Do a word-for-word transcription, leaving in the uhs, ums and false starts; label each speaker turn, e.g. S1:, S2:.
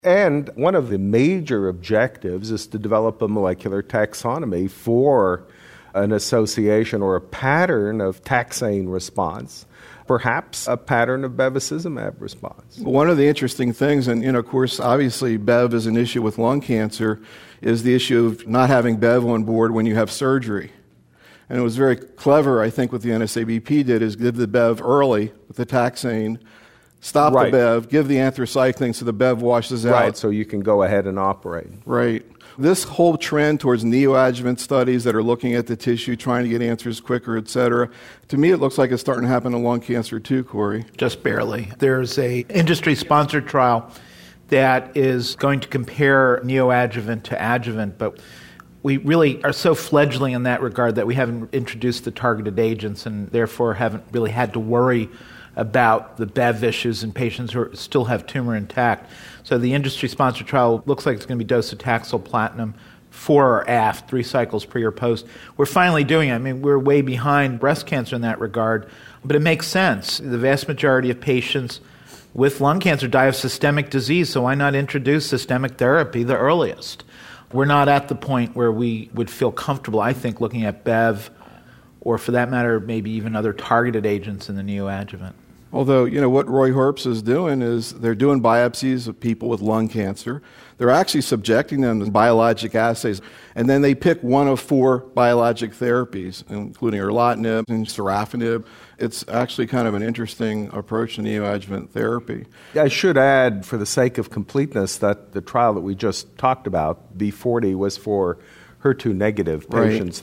S1: And one of the major objectives is to develop a molecular taxonomy for an association or a pattern of taxane response, perhaps a pattern of bevacizumab response.
S2: One of the interesting things, and you know, of course, obviously Bev is an issue with lung cancer, is the issue of not having Bev on board when you have surgery. And it was very clever, I think, what the N S A B P did is give the Bev early with the taxane, stop
S1: right.
S2: the Bev, give the anthracycline so the Bev washes out.
S1: Right, so you can go ahead and operate.
S2: Right. This whole trend towards neoadjuvant studies that are looking at the tissue, trying to get answers quicker, et cetera, to me it looks like it's starting to happen in lung cancer too, Corey.
S3: Just barely. There's a industry-sponsored trial that is going to compare neoadjuvant to adjuvant, but we really are so fledgling in that regard that we haven't introduced the targeted agents and therefore haven't really had to worry about the Bev issues in patients who are, still have tumor intact. So the industry-sponsored trial looks like it's going to be docetaxel platinum for or aft, three cycles pre or post. We're finally doing it. I mean, we're way behind breast cancer in that regard, but it makes sense. The vast majority of patients with lung cancer die of systemic disease, so why not introduce systemic therapy the earliest? We're not at the point where we would feel comfortable, I think, looking at Bev or, for that matter, maybe even other targeted agents in the neoadjuvant.
S2: Although, you know, what Roy Herbst is doing is they're doing biopsies of people with lung cancer. They're actually subjecting them to biologic assays, and then they pick one of four biologic therapies, including erlotinib and sorafenib. It's actually kind of an interesting approach to neoadjuvant therapy.
S1: I should add, for the sake of completeness, that the trial that we just talked about, B forty, was for H E R two negative patients.
S2: Right.